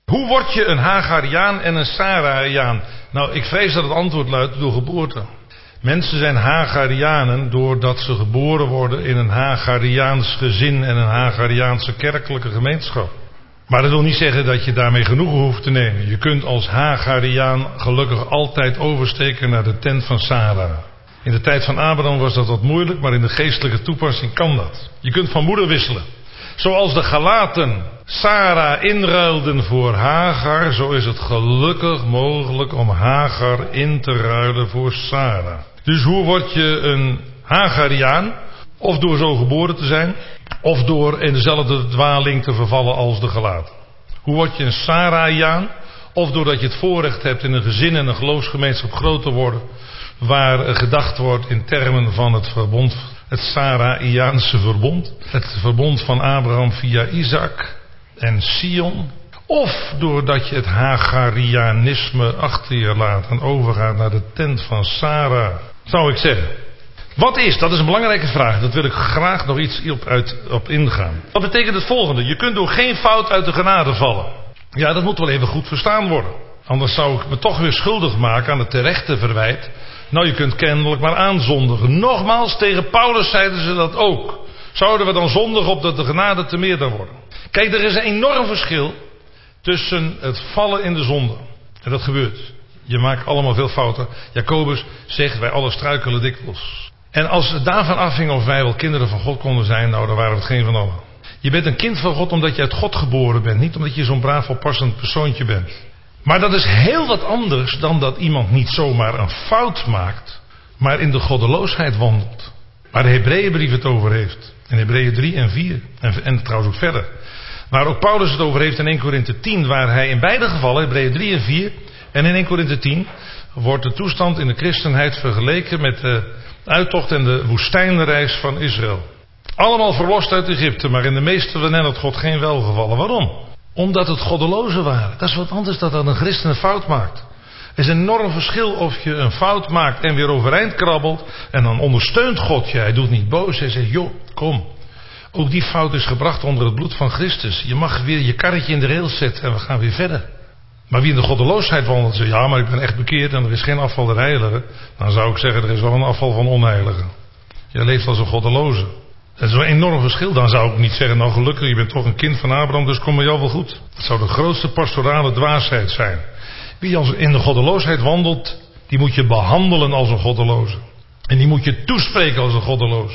Hoe word je een Hagariaan en een Saraiaan? Nou, ik vrees dat het antwoord luidt door geboorte. Mensen zijn Hagarianen doordat ze geboren worden in een Hagariaans gezin en een Hagariaanse kerkelijke gemeenschap. Maar dat wil niet zeggen dat je daarmee genoegen hoeft te nemen. Je kunt als Hagariaan gelukkig altijd oversteken naar de tent van Sarah. In de tijd van Abraham was dat wat moeilijk, maar in de geestelijke toepassing kan dat. Je kunt van moeder wisselen. Zoals de Galaten Sarah inruilden voor Hagar, zo is het gelukkig mogelijk om Hagar in te ruilen voor Sarah. Dus hoe word je een Hagariaan? Of door zo geboren te zijn, of door in dezelfde dwaling te vervallen als de Galaten. Hoe word je een Saraiaan? Of doordat je het voorrecht hebt in een gezin en een geloofsgemeenschap groot te worden, waar gedacht wordt in termen van het verbond, het Saraiaanse verbond. Het verbond van Abraham via Isaac en Sion. Of doordat je het Hagarianisme achter je laat en overgaat naar de tent van Sarah, zou ik zeggen. Wat is? Dat is een belangrijke vraag. Dat wil ik graag nog iets op ingaan. Wat betekent het volgende? Je kunt door geen fout uit de genade vallen. Ja, dat moet wel even goed verstaan worden. Anders zou ik me toch weer schuldig maken aan het terechte verwijt. Nou, je kunt kennelijk maar aanzondigen. Nogmaals, tegen Paulus zeiden ze dat ook. Zouden we dan zondigen opdat de genade te meerder worden? Kijk, er is een enorm verschil tussen het vallen in de zonde. En dat gebeurt. Je maakt allemaal veel fouten. Jacobus zegt, wij alle struikelen dikwijls. En als het daarvan afhing of wij wel kinderen van God konden zijn, nou, dan waren we het geen van allen. Je bent een kind van God omdat je uit God geboren bent. Niet omdat je zo'n braaf oppassend persoontje bent. Maar dat is heel wat anders dan dat iemand niet zomaar een fout maakt, maar in de goddeloosheid wandelt. Waar de Hebreeënbrief het over heeft. In Hebreeën 3 en 4. En trouwens ook verder. Waar ook Paulus het over heeft in 1 Korinthe 10. Waar hij in beide gevallen, Hebreeën 3 en 4 en in 1 Korinthe 10, wordt de toestand in de christenheid vergeleken met de uittocht en de woestijnreis van Israël. Allemaal verlost uit Egypte, maar in de meeste van hen had God geen welgevallen. Waarom? Omdat het goddelozen waren. Dat is wat anders dan dat een christen een fout maakt. Er is een enorm verschil of je een fout maakt en weer overeind krabbelt. En dan ondersteunt God je. Hij doet niet boos. Hij zegt, joh, kom. Ook die fout is gebracht onder het bloed van Christus. Je mag weer je karretje in de rails zetten en we gaan weer verder. Maar wie in de goddeloosheid wandelt, zegt, ja, maar ik ben echt bekeerd en er is geen afval der heiligen. Dan zou ik zeggen, er is wel een afval van onheiligen. Je leeft als een goddeloze. Dat is een enorm verschil. Dan zou ik niet zeggen, nou gelukkig, je bent toch een kind van Abraham, dus kom met jou wel goed. Dat zou de grootste pastorale dwaasheid zijn. Wie als in de goddeloosheid wandelt, die moet je behandelen als een goddeloze. En die moet je toespreken als een goddeloze.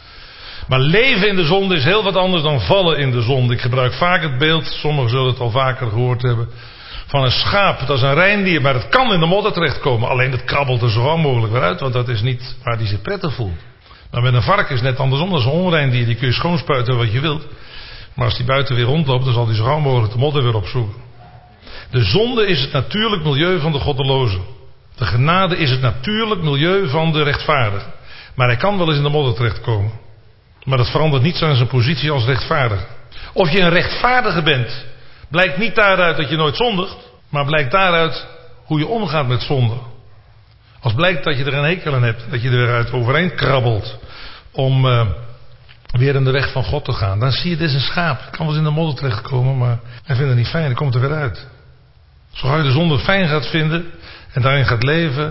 Maar leven in de zonde is heel wat anders dan vallen in de zonde. Ik gebruik vaak het beeld, sommigen zullen het al vaker gehoord hebben, van een schaap. Dat is een reindier, maar het kan in de modder terechtkomen. Alleen het krabbelt er zo gauw mogelijk weer uit, want dat is niet waar die zich prettig voelt. Maar met een varken is het net andersom. Dat is een onreindier, die kun je schoonspuiten wat je wilt. Maar als die buiten weer rondloopt, dan zal die zo gauw mogelijk de modder weer opzoeken. De zonde is het natuurlijk milieu van de goddeloze. De genade is het natuurlijk milieu van de rechtvaardige. Maar hij kan wel eens in de modder terechtkomen. Maar dat verandert niets aan zijn positie als rechtvaardige. Of je een rechtvaardige bent, blijkt niet daaruit dat je nooit zondigt, maar blijkt daaruit hoe je omgaat met zonde. Als blijkt dat je er een hekel aan hebt, dat je er weer uit overeind krabbelt om weer in de weg van God te gaan, dan zie je, dit is een schaap. Het kan wel eens in de modder terechtkomen, maar hij vindt het niet fijn, dan komt er weer uit. Zo gauw je de zonde fijn gaat vinden en daarin gaat leven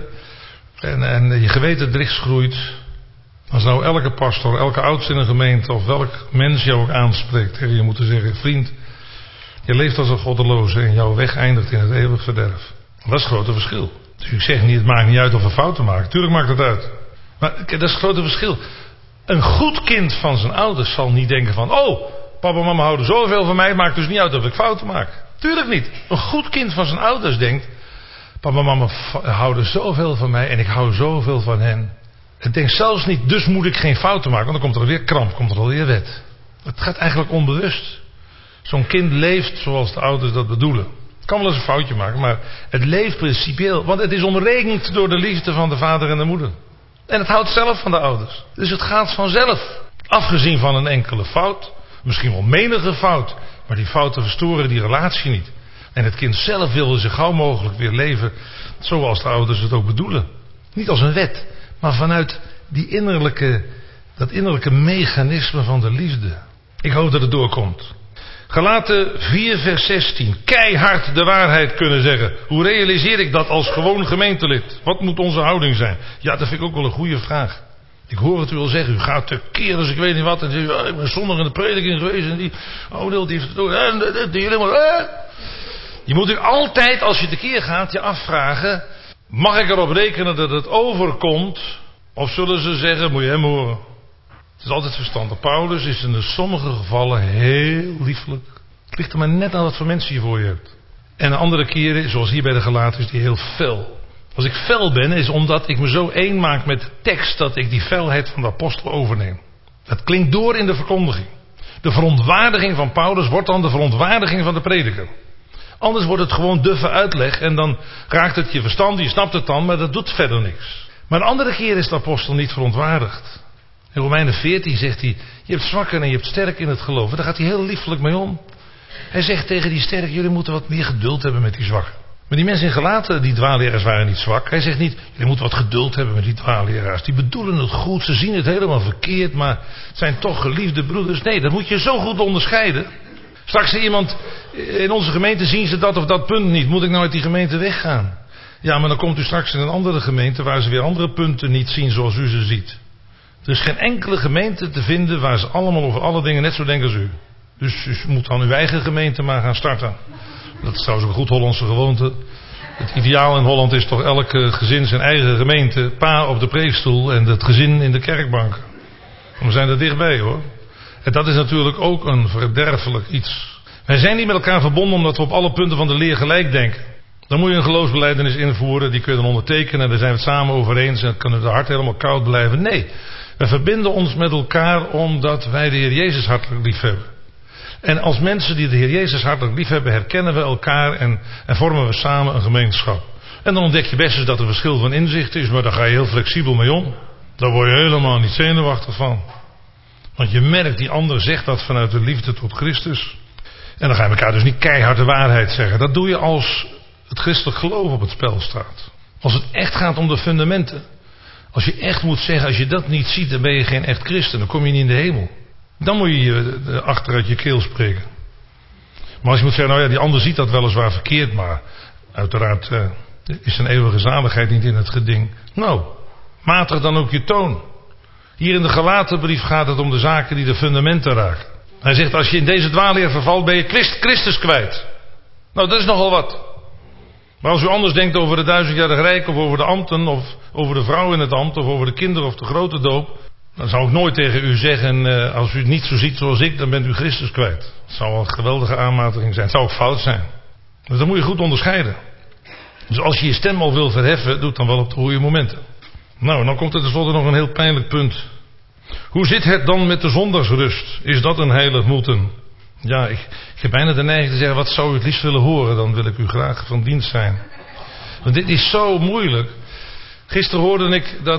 en je geweten dichtgroeit, dan zou elke pastor, elke oudste in een gemeente of welk mens jou ook aanspreekt tegen je moeten zeggen, vriend, je leeft als een goddeloze en jouw weg eindigt in het eeuwig verderf. Dat is het grote verschil. Dus ik zeg niet, het maakt niet uit of we fouten maken. Tuurlijk maakt het uit. Maar dat is het grote verschil. Een goed kind van zijn ouders zal niet denken van, oh, papa en mama houden zoveel van mij, maakt dus niet uit of ik fouten maak. Tuurlijk niet. Een goed kind van zijn ouders denkt, papa en mama houden zoveel van mij en ik hou zoveel van hen. Het denkt zelfs niet, dus moet ik geen fouten maken, want dan komt er weer kramp, komt er alweer wet. Het gaat eigenlijk onbewust. Zo'n kind leeft zoals de ouders dat bedoelen. Het kan wel eens een foutje maken, maar het leeft principieel. Want het is omringd door de liefde van de vader en de moeder. En het houdt zelf van de ouders. Dus het gaat vanzelf. Afgezien van een enkele fout. Misschien wel menige fout. Maar die fouten verstoren die relatie niet. En het kind zelf wil zo gauw mogelijk weer leven zoals de ouders het ook bedoelen. Niet als een wet, maar vanuit dat innerlijke mechanisme van de liefde. Ik hoop dat het doorkomt. Galaten 4 vers 16. Keihard de waarheid kunnen zeggen. Hoe realiseer ik dat als gewoon gemeentelid? Wat moet onze houding zijn? Ja, dat vind ik ook wel een goede vraag. Ik hoor het u al zeggen. U gaat tekeer als ik weet niet wat. En zegt, ik ben zondag in de prediking geweest. En die oordeelt die heeft het helemaal. Je moet u altijd, als je tekeer gaat, je afvragen. Mag ik erop rekenen dat het overkomt? Of zullen ze zeggen, moet je hem horen? Het is altijd verstandig. Paulus is in sommige gevallen heel liefelijk. Het ligt er maar net aan wat voor mensen je voor je hebt. En de andere keren, zoals hier bij de Galaten, is die heel fel. Als ik fel ben, is omdat ik me zo één maak met de tekst dat ik die felheid van de apostel overneem. Dat klinkt door in de verkondiging. De verontwaardiging van Paulus wordt dan de verontwaardiging van de prediker. Anders wordt het gewoon duffe uitleg en dan raakt het je verstand, je snapt het dan, maar dat doet verder niks. Maar een andere keer is de apostel niet verontwaardigd. In Romeinen 14 zegt hij, je hebt zwakken en je hebt sterk in het geloof. En daar gaat hij heel liefelijk mee om. Hij zegt tegen die sterk, jullie moeten wat meer geduld hebben met die zwakken. Maar die mensen in Galaten, die dwaalleraars waren niet zwak. Hij zegt niet, jullie moeten wat geduld hebben met die dwaalleraars. Die bedoelen het goed, ze zien het helemaal verkeerd, maar het zijn toch geliefde broeders. Nee, dat moet je zo goed onderscheiden. Straks zei iemand, in onze gemeente zien ze dat of dat punt niet. Moet ik nou uit die gemeente weggaan? Ja, maar dan komt u straks in een andere gemeente waar ze weer andere punten niet zien zoals u ze ziet. Er is geen enkele gemeente te vinden waar ze allemaal over alle dingen net zo denken als u. Dus u moet dan uw eigen gemeente maar gaan starten. Dat is trouwens een goed Hollandse gewoonte. Het ideaal in Holland is toch elke gezin zijn eigen gemeente. Pa op de preekstoel en het gezin in de kerkbank. We zijn er dichtbij hoor. En dat is natuurlijk ook een verderfelijk iets. Wij zijn niet met elkaar verbonden omdat we op alle punten van de leer gelijk denken. Dan moet je een geloofsbelijdenis invoeren. Die kun je dan ondertekenen en daar zijn we het samen over eens. En dan kunnen de hart helemaal koud blijven. Nee, we verbinden ons met elkaar omdat wij de Heer Jezus hartelijk lief hebben. En als mensen die de Heer Jezus hartelijk lief hebben, herkennen we elkaar en vormen we samen een gemeenschap. En dan ontdek je best eens dat er verschil van inzicht is, maar daar ga je heel flexibel mee om. Daar word je helemaal niet zenuwachtig van. Want je merkt, die ander zegt dat vanuit de liefde tot Christus. En dan ga je elkaar dus niet keihard de waarheid zeggen. Dat doe je als het christelijk geloof op het spel staat. Als het echt gaat om de fundamenten. Als je echt moet zeggen, als je dat niet ziet, dan ben je geen echt christen. Dan kom je niet in de hemel. Dan moet je je achteruit je keel spreken. Maar als je moet zeggen, nou ja, die ander ziet dat weliswaar verkeerd, maar uiteraard is zijn eeuwige zaligheid niet in het geding. Nou, matig dan ook je toon. Hier in de Galatenbrief gaat het om de zaken die de fundamenten raken. Hij zegt, als je in deze dwaalleer vervalt, ben je Christus kwijt. Nou, dat is nogal wat. Maar als u anders denkt over de 1000-jarig rijk, of over de ambten, of over de vrouw in het ambt, of over de kinderen of de grote doop, dan zou ik nooit tegen u zeggen, als u het niet zo ziet zoals ik, dan bent u Christus kwijt. Dat zou een geweldige aanmatiging zijn. Het zou ook fout zijn. Dus dat moet je goed onderscheiden. Dus als je je stem al wil verheffen, doe het dan wel op de goede momenten. Nou, dan komt er tenslotte nog een heel pijnlijk punt. Hoe zit het dan met de zondagsrust? Is dat een heilig moeten? Ja, ik heb bijna de neiging te zeggen, wat zou u het liefst willen horen? Dan wil ik u graag van dienst zijn. Want dit is zo moeilijk. Gisteren hoorde ik dat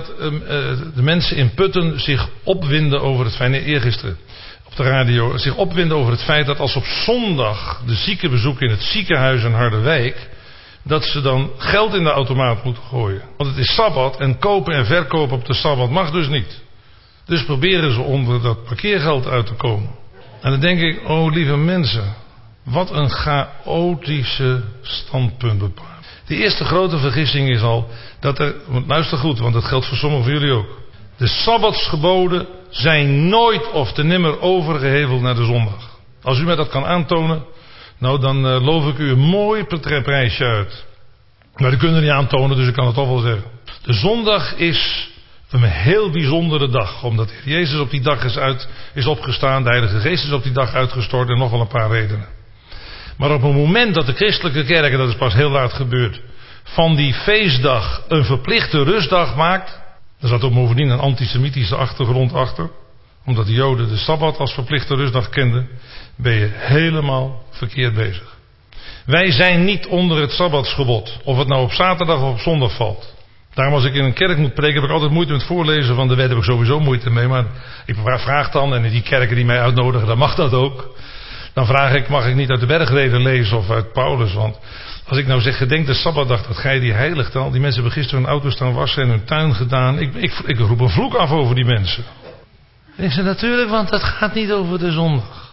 de mensen in Putten zich opwinden over het feit, nee, eergisteren op de radio, zich opwinden over het feit dat als op zondag de zieken bezoeken in het ziekenhuis in Harderwijk, dat ze dan geld in de automaat moeten gooien. Want het is Sabbat en kopen en verkopen op de Sabbat mag dus niet. Dus proberen ze onder dat parkeergeld uit te komen. En dan denk ik, oh lieve mensen, wat een chaotische standpuntbepaling. De eerste grote vergissing is al dat er, luister goed, want dat geldt voor sommigen van jullie ook. De sabbatsgeboden zijn nooit of te nimmer overgeheveld naar de zondag. Als u mij dat kan aantonen, nou dan loof ik u een mooi prijsje uit. Maar dat kunnen we niet aantonen, dus ik kan het toch wel zeggen. De zondag is een heel bijzondere dag, omdat Jezus op die dag is opgestaan, de Heilige Geest is op die dag uitgestort en nog wel een paar redenen. Maar op het moment dat de christelijke kerk, en dat is pas heel laat gebeurd, van die feestdag een verplichte rustdag maakt, er zat ook bovendien een antisemitische achtergrond achter, omdat de Joden de Sabbat als verplichte rustdag kenden, ben je helemaal verkeerd bezig. Wij zijn niet onder het Sabbatsgebod, of het nou op zaterdag of op zondag valt. Daarom als ik in een kerk moet preken, heb ik altijd moeite met het voorlezen van de wet, heb ik sowieso moeite mee, maar ik vraag dan, en in die kerken die mij uitnodigen, dan mag dat ook. Dan vraag ik, mag ik niet uit de bergreden lezen of uit Paulus? Want als ik nou zeg, gedenk de Sabbatdag, dat gij die heiligt al. Die mensen hebben gisteren hun auto staan wassen en hun tuin gedaan. Ik roep een vloek af over die mensen. Ik zeg natuurlijk, want dat gaat niet over de zondag.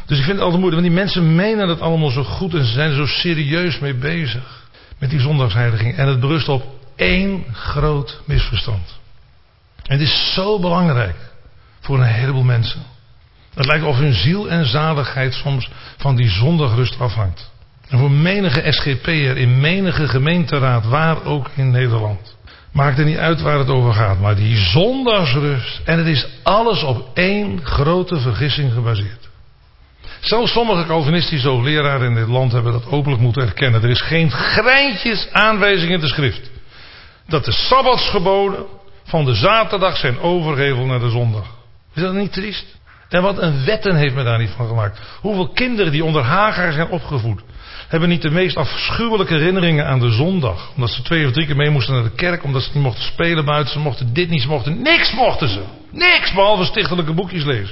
Dus ik vind het altijd moeilijk, want die mensen menen het allemaal zo goed en ze zijn er zo serieus mee bezig met die zondagsheiliging. En het berust op één groot misverstand. En het is zo belangrijk voor een heleboel mensen. Het lijkt of hun ziel en zaligheid soms van die zondagrust afhangt. En voor menige SGP'er in menige gemeenteraad, waar ook in Nederland. Maakt er niet uit waar het over gaat, maar die zondagsrust. En het is alles op één grote vergissing gebaseerd. Zelfs sommige Calvinistische hoogleraren in dit land hebben dat openlijk moeten erkennen. Er is geen greintjes aanwijzing in de schrift dat de sabbatsgeboden van de zaterdag zijn overgeheveld naar de zondag. Is dat niet triest? En wat een wetten heeft men daar niet van gemaakt. Hoeveel kinderen die onder Hagar zijn opgevoed hebben niet de meest afschuwelijke herinneringen aan de zondag. Omdat ze 2 of 3 keer mee moesten naar de kerk, omdat ze niet mochten spelen buiten, ze mochten dit niet, ze mochten niks mochten ze. Niks, behalve stichtelijke boekjes lezen.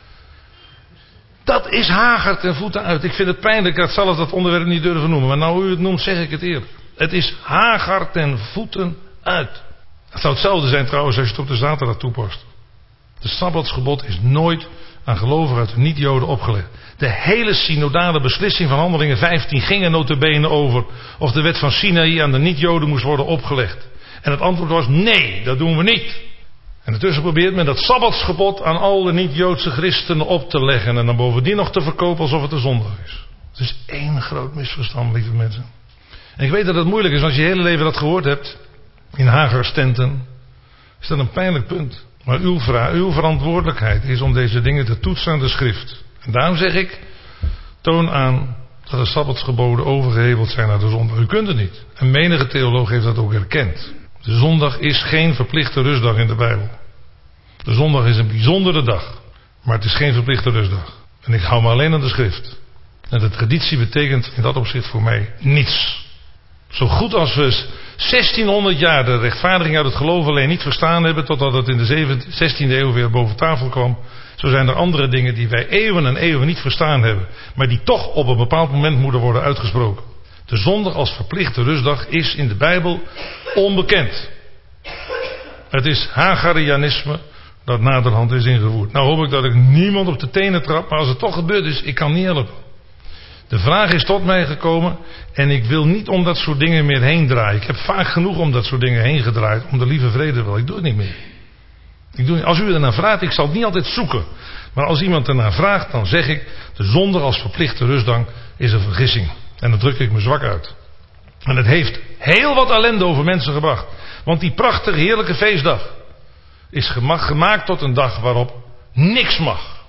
Dat is Hagar ten voeten uit. Ik vind het pijnlijk, ik had zelf dat onderwerp niet durven noemen. Maar nou u het noemt, zeg ik het eerlijk. Het is Hagar ten voeten uit. Het zou hetzelfde zijn trouwens als je het op de zaterdag toepast. De sabbatsgebod is nooit aan gelovigen uit de niet-Joden opgelegd. De hele synodale beslissing van Handelingen 15 ging er nota bene over of de wet van Sinaï aan de niet-Joden moest worden opgelegd. En het antwoord was nee, dat doen we niet. En intussen probeert men dat sabbatsgebod aan alle niet-Joodse christenen op te leggen en dan bovendien nog te verkopen alsof het een zondag is. Het is één groot misverstand, lieve mensen. En ik weet dat het moeilijk is, als je je hele leven dat gehoord hebt, in Hagars tenten, is dat een pijnlijk punt. Maar uw verantwoordelijkheid is om deze dingen te toetsen aan de schrift. En daarom zeg ik, toon aan dat de sabbatsgeboden overgeheveld zijn naar de zondag. U kunt het niet. En menige theoloog heeft dat ook erkend. De zondag is geen verplichte rustdag in de Bijbel. De zondag is een bijzondere dag, maar het is geen verplichte rustdag. En ik hou me alleen aan de schrift. En de traditie betekent in dat opzicht voor mij niets. Zo goed als we 1600 jaar de rechtvaardiging uit het geloof alleen niet verstaan hebben, totdat het in de 16e eeuw weer boven tafel kwam, zo zijn er andere dingen die wij eeuwen en eeuwen niet verstaan hebben, maar die toch op een bepaald moment moeten worden uitgesproken. De zondag als verplichte rustdag is in de Bijbel onbekend. Het is Hagarianisme dat naderhand is ingevoerd. Nou hoop ik dat ik niemand op de tenen trap, maar als het toch gebeurd is, ik kan niet helpen. De vraag is tot mij gekomen en ik wil niet om dat soort dingen meer heen draaien. Ik heb vaak genoeg om dat soort dingen heen gedraaid, om de lieve vrede wil. Ik doe het niet meer. Als u ernaar vraagt, ik zal het niet altijd zoeken. Maar als iemand ernaar vraagt, dan zeg ik, de zondag als verplichte rustdag is een vergissing. En dan druk ik me zwak uit. En het heeft heel wat ellende over mensen gebracht. Want die prachtige, heerlijke feestdag is gemaakt tot een dag waarop niks mag.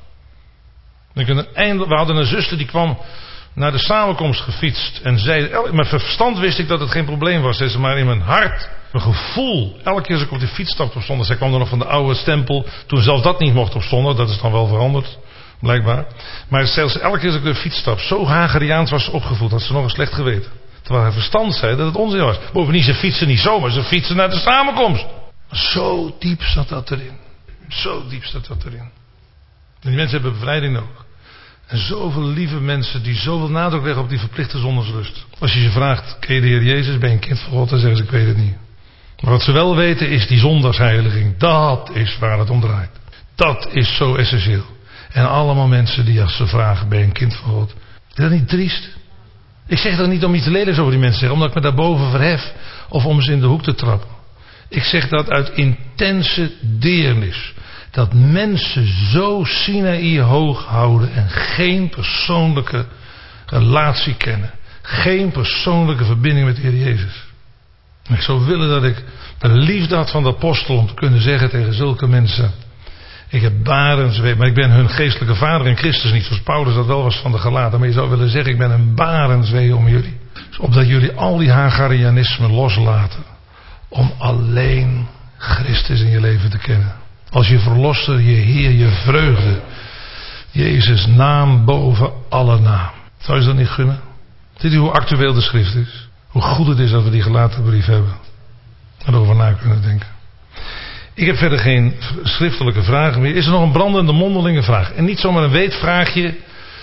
We hadden een zuster die kwam naar de samenkomst gefietst en zei, met verstand wist ik dat het geen probleem was, zei ze, maar in mijn hart, mijn gevoel, elke keer als ik op die fiets stapte op zondag, zij kwam er nog van de oude stempel, toen zelfs dat niet mocht op zondag, dat is dan wel veranderd, blijkbaar. Maar zelfs elke keer als ik op de fiets stap, zo Hagariaans was ze opgevoed, had ze nog een slecht geweten. Terwijl haar verstand zei dat het onzin was. Bovendien, ze fietsen niet zomaar, ze fietsen naar de samenkomst. Zo diep zat dat erin. Zo diep zat dat erin. En die mensen hebben bevrijding nodig. En zoveel lieve mensen die zoveel nadruk leggen op die verplichte zondagsrust. Als je ze vraagt, ken je de Heer Jezus, ben je een kind van God, dan zeggen ze, ik weet het niet. Maar wat ze wel weten is die zondagsheiliging. Dat is waar het om draait. Dat is zo essentieel. En allemaal mensen die als ze vragen, ben je een kind van God. Is dat niet triest? Ik zeg dat niet om iets lelijks over die mensen te zeggen, omdat ik me daarboven verhef. Of om ze in de hoek te trappen. Ik zeg dat uit intense deernis. Dat mensen zo Sinaï hoog houden en geen persoonlijke relatie kennen. Geen persoonlijke verbinding met de Heer Jezus. En ik zou willen dat ik de liefde had van de apostel om te kunnen zeggen tegen zulke mensen. Ik heb barenswee, maar ik ben hun geestelijke vader in Christus niet. Zoals Paulus dat wel was van de Galaten. Maar je zou willen zeggen, ik ben een barenswee om jullie. Dus opdat jullie al die Hagarianisme loslaten. Om alleen Christus in je leven te kennen. Als je verlosser, je Heer, je vreugde. Jezus' naam boven alle naam. Zou je dat niet gunnen? Ziet u hoe actueel de schrift is? Hoe goed het is dat we die gelaten brief hebben. En erover na kunnen denken. Ik heb verder geen schriftelijke vragen meer. Is er nog een brandende mondelinge vraag? En niet zomaar een weetvraagje.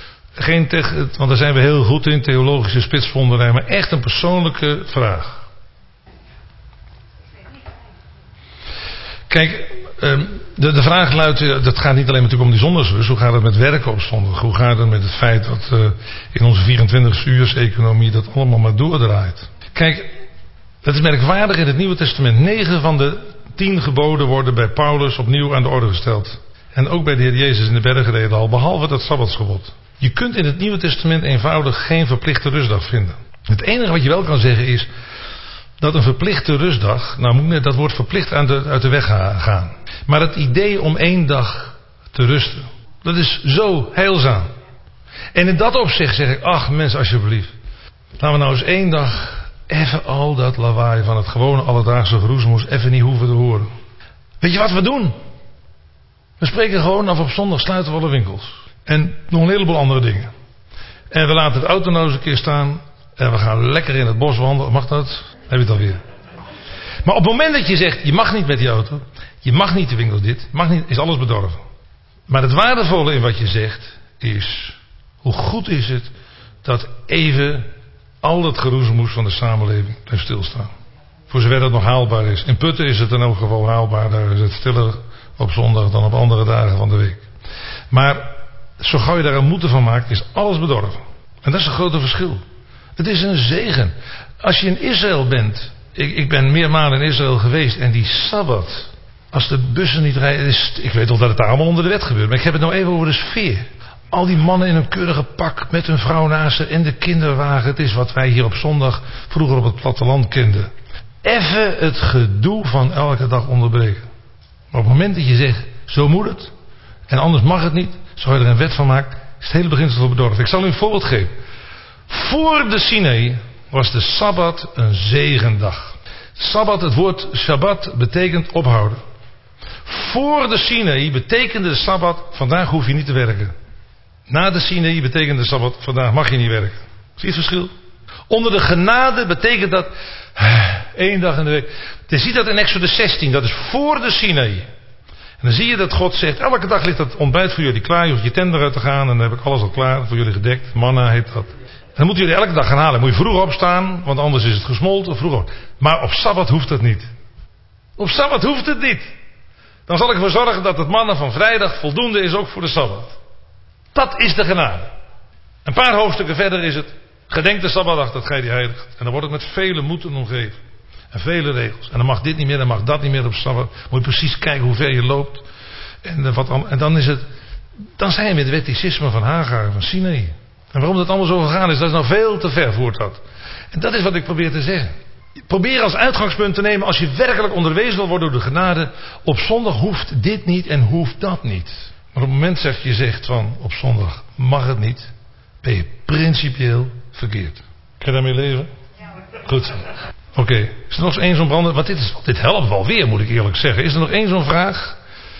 Want daar zijn we heel goed in, theologische spitsvonderij. Maar echt een persoonlijke vraag. Kijk, de vraag luidt, dat gaat niet alleen natuurlijk om die zondagsrust. Hoe gaat het met werken op zondag? Hoe gaat het met het feit dat in onze 24-uurs-economie dat allemaal maar doordraait? Kijk, het is merkwaardig in het Nieuwe Testament. 9 van de 10 geboden worden bij Paulus opnieuw aan de orde gesteld. En ook bij de Heer Jezus in de bergreden al, behalve dat Sabbatsgebod. Je kunt in het Nieuwe Testament eenvoudig geen verplichte rustdag vinden. Het enige wat je wel kan zeggen is dat een verplichte rustdag, nou moet dat wordt verplicht uit de weg gaan. Maar het idee om 1 dag te rusten, dat is zo heilzaam. En in dat opzicht zeg ik, ach mensen alsjeblieft, laten we nou eens 1 dag even al dat lawaai van het gewone alledaagse geroezemoes even niet hoeven te horen. Weet je wat we doen? We spreken gewoon af op zondag sluiten we alle winkels. En nog een heleboel andere dingen. En we laten de auto nou eens een keer staan. En we gaan lekker in het bos wandelen. Mag dat? Heb je het alweer. Maar op het moment dat je zegt, je mag niet met die auto. Je mag niet de winkel dit. Mag niet, is alles bedorven. Maar het waardevolle in wat je zegt is, hoe goed is het dat even al dat geroezemoes van de samenleving blijft stilstaan. Voor zover dat nog haalbaar is. In Putten is het in elk geval haalbaar. Daar is het stiller op zondag dan op andere dagen van de week. Maar zo gauw je daar een moeten van maakt, is alles bedorven. En dat is een grote verschil. Het is een zegen. Als je in Israël bent. Ik ben meermalen in Israël geweest. En die Sabbat. Als de bussen niet rijden. Ik weet wel dat het daar allemaal onder de wet gebeurt. Maar ik heb het nou even over de sfeer. Al die mannen in een keurige pak. Met hun vrouw naast ze. En de kinderwagen. Het is wat wij hier op zondag vroeger op het platteland kenden. Even het gedoe van elke dag onderbreken. Maar op het moment dat je zegt. Zo moet het. En anders mag het niet. Zo je er een wet van maakt. Is het hele beginsel bedorven. Ik zal u een voorbeeld geven. Voor de Sinai was de Sabbat een zegendag. Sabbat, het woord Shabbat betekent ophouden. Voor de Sinai betekende de Sabbat, vandaag hoef je niet te werken. Na de Sinai betekende de Sabbat, vandaag mag je niet werken. Zie je het verschil? Onder de genade betekent dat 1 dag in de week. Je ziet dat in Exodus 16, dat is voor de Sinai. En dan zie je dat God zegt, elke dag ligt dat ontbijt voor jullie klaar. Je hoeft je tent eruit te gaan en dan heb ik alles al klaar voor jullie gedekt. Manna heet dat. En dan moeten jullie elke dag gaan halen. Moet je vroeg opstaan, want anders is het gesmolten. Vroeg op. Maar op Sabbat hoeft dat niet. Op Sabbat hoeft het niet. Dan zal ik ervoor zorgen dat het manna van vrijdag voldoende is ook voor de Sabbat. Dat is de genade. Een paar hoofdstukken verder is het, gedenk de Sabbatdag dat gij die heiligt. En dan wordt het met vele moeten omgeven. En vele regels. En dan mag dit niet meer, dan mag dat niet meer op Sabbat. Moet je precies kijken hoe ver je loopt. En dan is het, dan zijn we met het wetticisme van Hagar, van Sinai. En waarom dat allemaal zo gegaan is, dat is nou veel te ver voert dat. En dat is wat ik probeer te zeggen. Probeer als uitgangspunt te nemen, als je werkelijk onderwezen wil worden door de genade, op zondag hoeft dit niet en hoeft dat niet. Maar op het moment dat je zegt van, op zondag mag het niet, ben je principieel verkeerd. Kan je daarmee leven? Goed zo. Oké, is er nog eens één zo'n brander? Want dit helpt wel weer, moet ik eerlijk zeggen. Is er nog één zo'n vraag?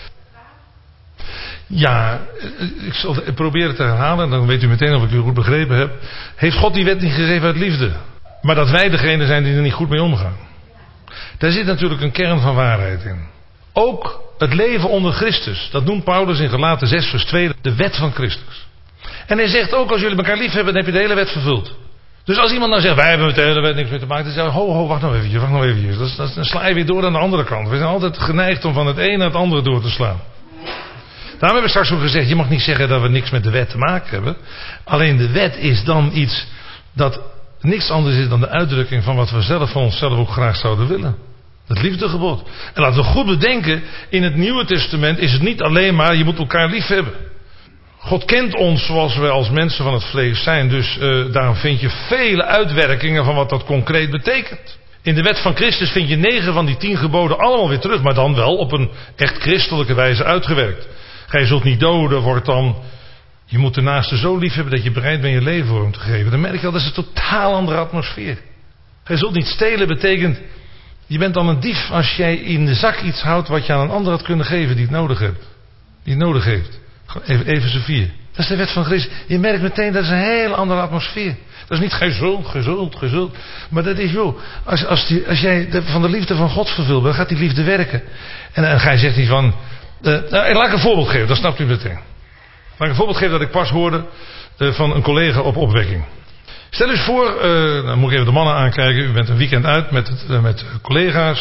Ja, ik zal proberen te herhalen. Dan weet u meteen of ik u goed begrepen heb. Heeft God die wet niet gegeven uit liefde? Maar dat wij degene zijn die er niet goed mee omgaan. Daar zit natuurlijk een kern van waarheid in. Ook het leven onder Christus. Dat noemt Paulus in Galaten 6 vers 2 de wet van Christus. En hij zegt ook, als jullie elkaar lief hebben, dan heb je de hele wet vervuld. Dus als iemand nou zegt, wij hebben met de hele wet niks meer te maken. Dan zeggen we, ho, wacht nou eventjes. Dan sla je weer door aan de andere kant. We zijn altijd geneigd om van het ene naar het andere door te slaan. Daarom heb ik straks ook gezegd, je mag niet zeggen dat we niks met de wet te maken hebben. Alleen de wet is dan iets dat niks anders is dan de uitdrukking van wat we zelf van onszelf ook graag zouden willen. Het liefdegebod. En laten we goed bedenken, in het Nieuwe Testament is het niet alleen maar, je moet elkaar lief hebben. God kent ons zoals wij als mensen van het vlees zijn. Dus daarom vind je vele uitwerkingen van wat dat concreet betekent. In de wet van Christus vind je 9 van die 10 geboden allemaal weer terug. Maar dan wel op een echt christelijke wijze uitgewerkt. Gij zult niet doden, wordt dan, je moet de naaste zo lief hebben dat je bereid bent je leven voor hem te geven. Dan merk je al, dat is een totaal andere atmosfeer. Gij zult niet stelen betekent, je bent dan een dief als jij in de zak iets houdt wat je aan een ander had kunnen geven die het nodig hebt. Die het nodig heeft. Efeze 4. Dat is de wet van Christus. Je merkt meteen, dat is een hele andere atmosfeer. Dat is niet gezult. Maar dat is, joh, als jij van de liefde van God vervuld bent, gaat die liefde werken. En gij zegt niet van, laat ik een voorbeeld geven, dat snapt u meteen. Laat ik een voorbeeld geven dat ik pas hoorde van een collega op opwekking. Stel u eens voor, dan moet ik even de mannen aankijken. U bent een weekend uit met collega's.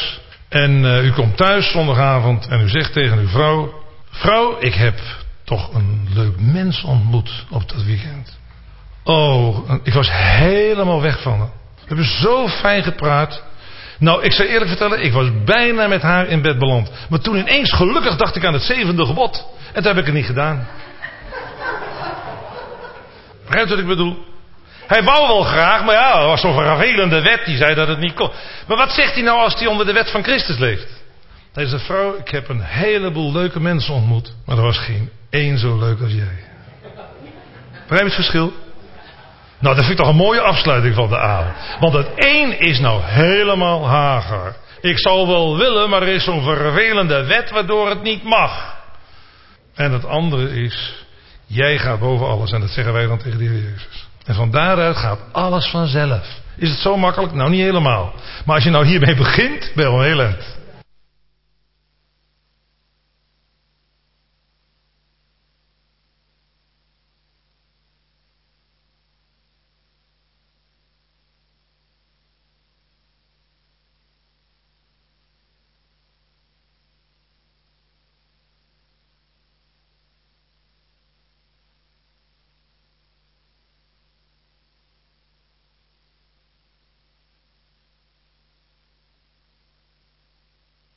En u komt thuis zondagavond en u zegt tegen uw vrouw: vrouw, ik heb toch een leuk mens ontmoet op dat weekend. Oh, ik was helemaal weg van haar. We hebben zo fijn gepraat. Nou, ik zou eerlijk vertellen, ik was bijna met haar in bed beland. Maar toen ineens, gelukkig, dacht ik aan het 7e gebod. En toen heb ik het niet gedaan. Begrijpt wat ik bedoel? Hij wou wel graag, maar ja, er was zo'n vervelende wet die zei dat het niet kon. Maar wat zegt hij nou als hij onder de wet van Christus leeft? Hij zegt: vrouw, ik heb een heleboel leuke mensen ontmoet, maar er was geen één zo leuk als jij. Begrijp je het verschil? Nou, dat vind ik toch een mooie afsluiting van de avond. Want het één is nou helemaal Hagar. Ik zou wel willen, maar er is zo'n vervelende wet waardoor het niet mag. En het andere is: jij gaat boven alles. En dat zeggen wij dan tegen de Heer Jezus. En van daaruit gaat alles vanzelf. Is het zo makkelijk? Nou, niet helemaal. Maar als je nou hiermee begint, ben je al heel eind.